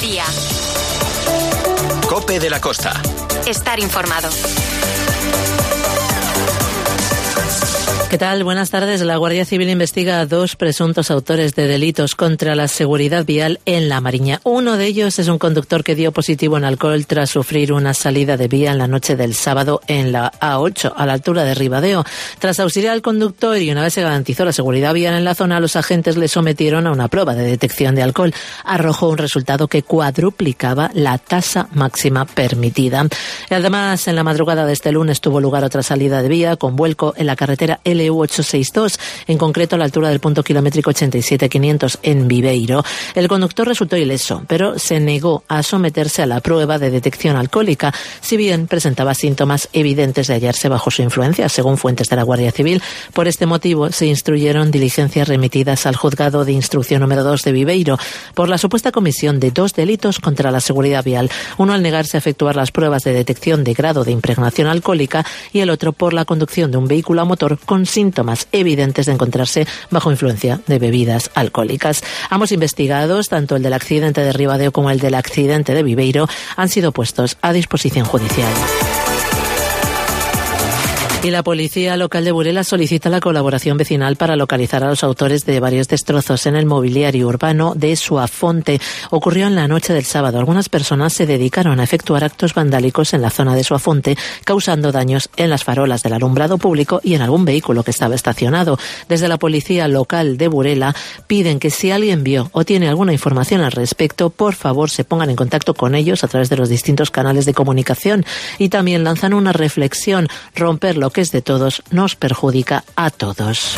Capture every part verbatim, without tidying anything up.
Mediodía. COPE de la Costa. Estar informado. ¿Qué tal? Buenas tardes. La Guardia Civil investiga a dos presuntos autores de delitos contra la seguridad vial en La Mariña. Uno de ellos es un conductor que dio positivo en alcohol tras sufrir una salida de vía en la noche del sábado en la A ocho, a la altura de Ribadeo. Tras auxiliar al conductor y una vez se garantizó la seguridad vial en la zona, los agentes le sometieron a una prueba de detección de alcohol. Arrojó un resultado que cuadruplicaba la tasa máxima permitida. Y además, en la madrugada de este lunes tuvo lugar otra salida de vía con vuelco en la carretera L U ochocientos sesenta y dos, en concreto a la altura del punto kilométrico ochenta y siete quinientos en Viveiro. El conductor resultó ileso, pero se negó a someterse a la prueba de detección alcohólica, si bien presentaba síntomas evidentes de hallarse bajo su influencia, según fuentes de la Guardia Civil. Por este motivo se instruyeron diligencias remitidas al juzgado de instrucción número dos de Viveiro por la supuesta comisión de dos delitos contra la seguridad vial, uno al negarse a efectuar las pruebas de detección de grado de impregnación alcohólica y el otro por la conducción de un vehículo a motor con síntomas evidentes de encontrarse bajo influencia de bebidas alcohólicas. Ambos investigados, tanto el del accidente de Ribadeo como el del accidente de Viveiro, han sido puestos a disposición judicial. Y la policía local de Burela solicita la colaboración vecinal para localizar a los autores de varios destrozos en el mobiliario urbano de Suafonte. Ocurrió en la noche del sábado. Algunas personas se dedicaron a efectuar actos vandálicos en la zona de Suafonte, causando daños en las farolas del alumbrado público y en algún vehículo que estaba estacionado. Desde la policía local de Burela piden que si alguien vio o tiene alguna información al respecto, por favor se pongan en contacto con ellos a través de los distintos canales de comunicación. Y también lanzan una reflexión: romper lo que es de todos nos perjudica a todos.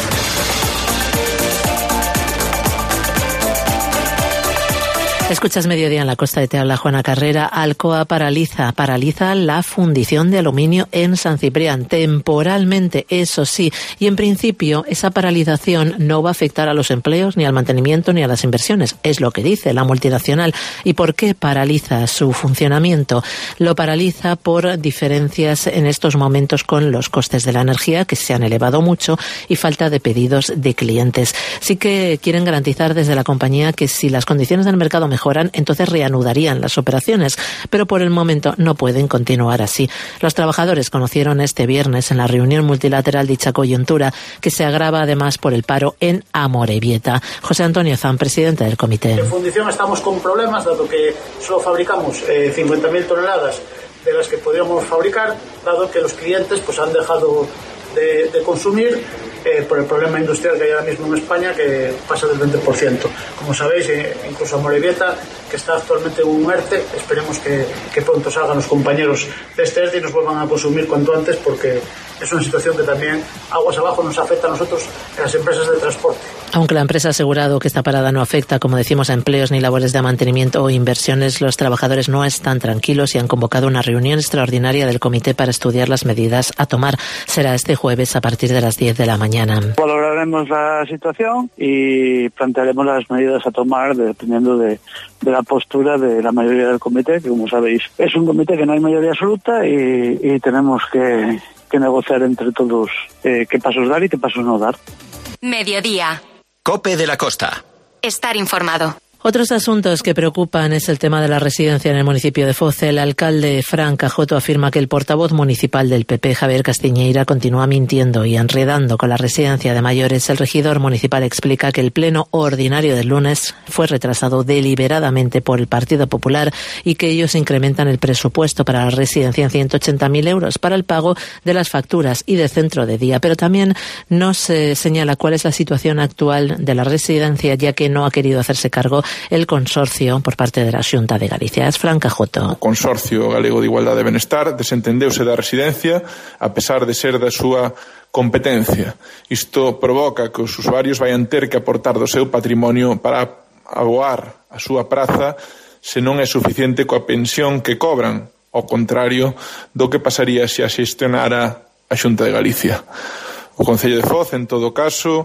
Escuchas Mediodía en la Costa, y te habla Juana Carrera. Alcoa paraliza, paraliza la fundición de aluminio en San Ciprián, temporalmente, eso sí, y en principio esa paralización no va a afectar a los empleos, ni al mantenimiento, ni a las inversiones, es lo que dice la multinacional. ¿Y por qué paraliza su funcionamiento? Lo paraliza por diferencias en estos momentos con los costes de la energía, que se han elevado mucho, y falta de pedidos de clientes. Sí que quieren garantizar desde la compañía que si las condiciones del mercado mejoran, entonces reanudarían las operaciones, pero por el momento no pueden continuar así. Los trabajadores conocieron este viernes en la reunión multilateral dicha coyuntura, que se agrava además por el paro en Amorebieta. José Antonio Zan, presidente del comité. En fundición estamos con problemas, dado que solo fabricamos eh, cincuenta mil toneladas de las que podríamos fabricar, dado que los clientes pues han dejado de, de consumir eh, por el problema industrial que hay ahora mismo en España, que pasa del veinte por ciento. Como sabéis, eh, incluso Amorebieta, que está actualmente en un ERTE, esperemos que, que pronto salgan los compañeros de este ERTE y nos vuelvan a consumir cuanto antes, porque es una situación que también aguas abajo nos afecta a nosotros en las empresas de transporte. Aunque la empresa ha asegurado que esta parada no afecta, como decimos, a empleos ni labores de mantenimiento o inversiones, los trabajadores no están tranquilos y han convocado una reunión extraordinaria del comité para estudiar las medidas a tomar. Será este jueves a partir de las diez de la mañana. Valoraremos la situación y plantearemos las medidas a tomar dependiendo de, de la postura de la mayoría del comité, que como sabéis es un comité que no hay mayoría absoluta y, y tenemos que, que negociar entre todos eh, qué pasos dar y qué pasos no dar. Mediodía. COPE de la Costa. Estar informado. Otros asuntos que preocupan es el tema de la residencia en el municipio de Foz. El alcalde Fran Cajoto afirma que el portavoz municipal del P P, Javier Castiñeira, continúa mintiendo y enredando con la residencia de mayores. El regidor municipal explica que el pleno ordinario del lunes fue retrasado deliberadamente por el Partido Popular y que ellos incrementan el presupuesto para la residencia en ciento ochenta mil euros para el pago de las facturas y del centro de día. Pero también no se señala cuál es la situación actual de la residencia, ya que no ha querido hacerse cargo el consorcio por parte de la Xunta de Galicia. Es Fran Cajoto. O Consorcio Galego de Igualdade e Benestar desentendeuse da residencia a pesar de ser da súa competencia. Isto provoca que os usuarios vayan ter que aportar do seu patrimonio para aboar a súa praza se non é suficiente coa pensión que cobran, ao contrario do que pasaría se a xestionara a Xunta de Galicia. O Concello de Foz, en todo caso,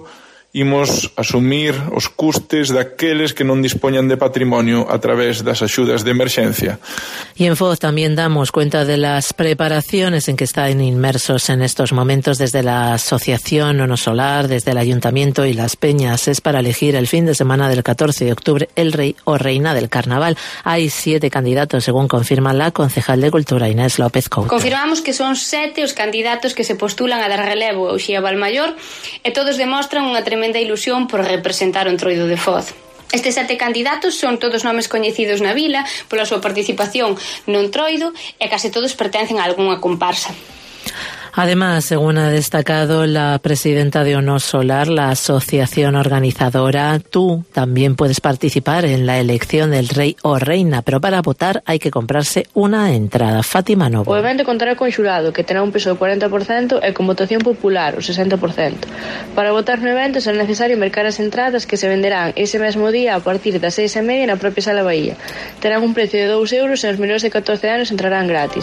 imos asumir os custes daqueles que non dispoñan de patrimonio a través das axudas de emerxencia. Y en Foz también damos cuenta de las preparaciones en que están inmersos en estos momentos desde la Asociación Ono Solar, desde el Ayuntamiento y las Peñas. Es para elegir el fin de semana del catorce de octubre el rey o reina del carnaval. Hay siete candidatos, según confirma la concejal de Cultura, Inés López Couto. Confirmamos que son sete os candidatos que se postulan a dar relevo ao Xía Valmaior e todos demostran unha tremenda ilusión por representar o Entroido de Foz. Estes sete candidatos son todos nomes coñecidos na vila pola súa participación no Entroido e case todos pertencen a algunha comparsa. Además, según ha destacado la presidenta de Ono Solar, la asociación organizadora, tú también puedes participar en la elección del rey o reina, pero para votar hay que comprarse una entrada. Fátima Novo. O evento contará con xurado, que terá un peso do cuarenta por cento e con votación popular, o sesenta por cento. Para votar no evento será necesario mercar as entradas que se venderán ese mesmo día a partir das seis e media na propia Sala Bahía. Terán un precio de dous euros e os menores de catorce anos entrarán gratis.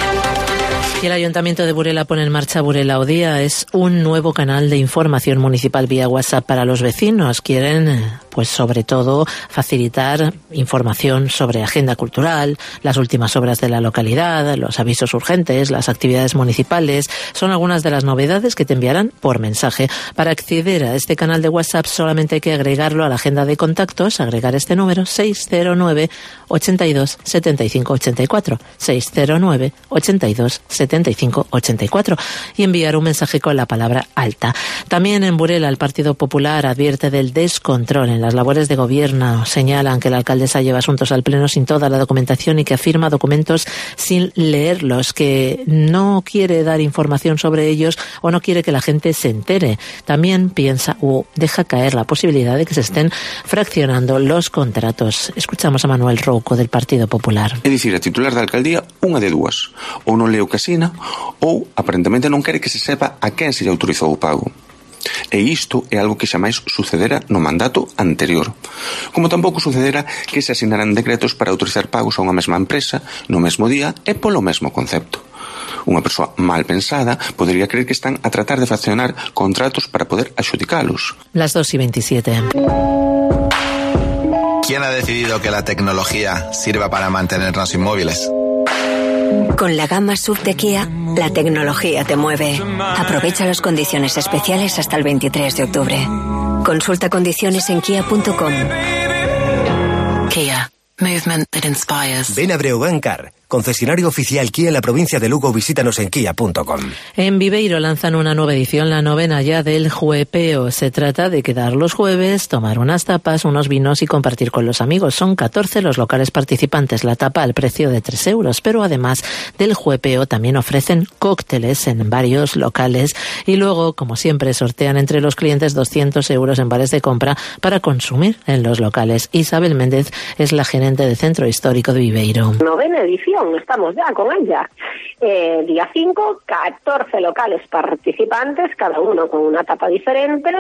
Y el Ayuntamiento de Burela pone en marcha Burela o Día. Es un nuevo canal de información municipal vía WhatsApp para los vecinos. Quieren, pues sobre todo, facilitar información sobre agenda cultural, las últimas obras de la localidad, los avisos urgentes, las actividades municipales. Son algunas de las novedades que te enviarán por mensaje. Para acceder a este canal de WhatsApp solamente hay que agregarlo a la agenda de contactos, agregar este número seis cero nueve, ochenta y dos, setenta y cinco ochenta y cuatro, seis cero nueve, ochenta y dos, setenta y cinco ochenta y cuatro y enviar un mensaje con la palabra alta. También en Burela el Partido Popular advierte del descontrol en las labores de gobierno. Señalan que la alcaldesa lleva asuntos al pleno sin toda la documentación y que afirma documentos sin leerlos, que no quiere dar información sobre ellos o no quiere que la gente se entere. También piensa o deja caer la posibilidad de que se estén fraccionando los contratos. Escuchamos a Manuel Rouco del Partido Popular. É dicir, a titular da alcaldía unha de dúas, ou non leu casina ou aparentemente non quere que se sepa a quen se lle autorizou o pago. E isto é algo que xa máis sucedera no mandato anterior. Como tampouco sucedera que se asinaran decretos para autorizar pagos a unha mesma empresa no mesmo día e polo mesmo concepto. Unha persoa mal pensada podería creer que están a tratar de fraccionar contratos para poder adxudicalos. Las dos y veintisiete. ¿Quién ha decidido que la tecnología sirva para mantenernos inmóviles? Con la gama S U V de Kia, la tecnología te mueve. Aprovecha las condiciones especiales hasta el veintitrés de octubre. Consulta condiciones en kia punto com. Kia. Movement that inspires. Ven a Breogán Car, concesionario oficial Kia en la provincia de Lugo. Visítanos en kia punto com. En Viveiro lanzan una nueva edición, la novena ya del Juepeo. Se trata de quedar los jueves, tomar unas tapas, unos vinos y compartir con los amigos. Son catorce los locales participantes, la tapa al precio de tres euros, pero además del Juepeo también ofrecen cócteles en varios locales y luego, como siempre, sortean entre los clientes doscientos euros en vales de compra para consumir en los locales. Isabel Méndez es la gerente del Centro Histórico de Viveiro. Novena edición, estamos ya con ella. Eh, día cinco, catorce locales participantes, cada uno con una tapa diferente,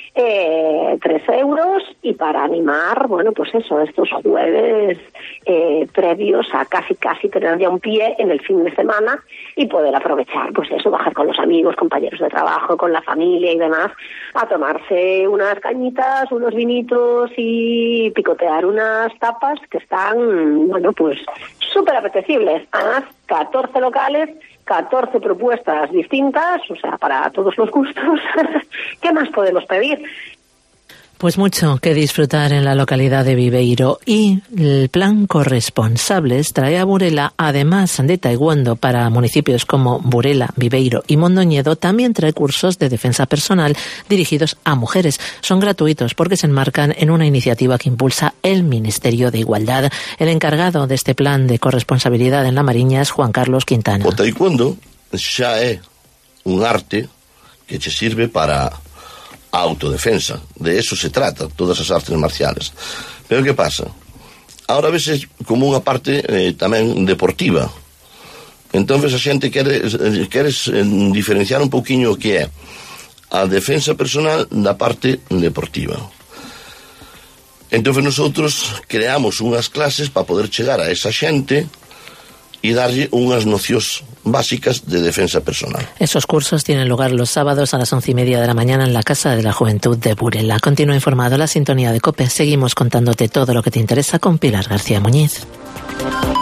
eh, tres euros, y para animar, bueno, pues eso, estos jueves eh, previos a casi casi tener ya un pie en el fin de semana y poder aprovechar, pues eso, bajar con los amigos, compañeros de trabajo, con la familia y demás, a tomarse unas cañitas, unos vinitos y picotear unas tapas que están, bueno, pues súper apetecibles. Además, catorce locales, catorce propuestas distintas, o sea, para todos los gustos. ¿Qué más podemos pedir? Pues mucho que disfrutar en la localidad de Viveiro, y el plan Corresponsables trae a Burela, además de taekwondo para municipios como Burela, Viveiro y Mondoñedo, también trae cursos de defensa personal dirigidos a mujeres. Son gratuitos porque se enmarcan en una iniciativa que impulsa el Ministerio de Igualdad. El encargado de este plan de corresponsabilidad en la Mariña es Juan Carlos Quintana. O taekwondo xa é un arte que che sirve para a autodefensa, de eso se trata todas as artes marciales. Pero que pasa? Ahora ves como unha parte eh, tamén deportiva. Entonces a xente quere, queres eh, diferenciar un pouquiño o que é a defensa personal da parte deportiva. Entonces nosotros creamos unhas clases para poder chegar a esa xente e darlle unhas nocións básicas de defensa personal. Esos cursos tienen lugar los sábados a las once y media de la mañana en la Casa de la Juventud de Burela. Continúa informado la sintonía de COPE. Seguimos contándote todo lo que te interesa con Pilar García Muñiz.